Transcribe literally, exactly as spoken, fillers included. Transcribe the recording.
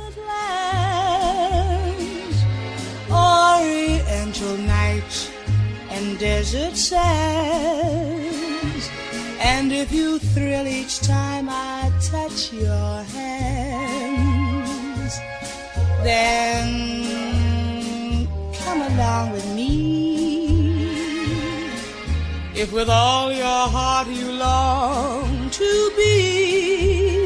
lands, oriental nights and desert sands. And if you thrill each time I touch your hands, then come along with me. If with all your heart you long to be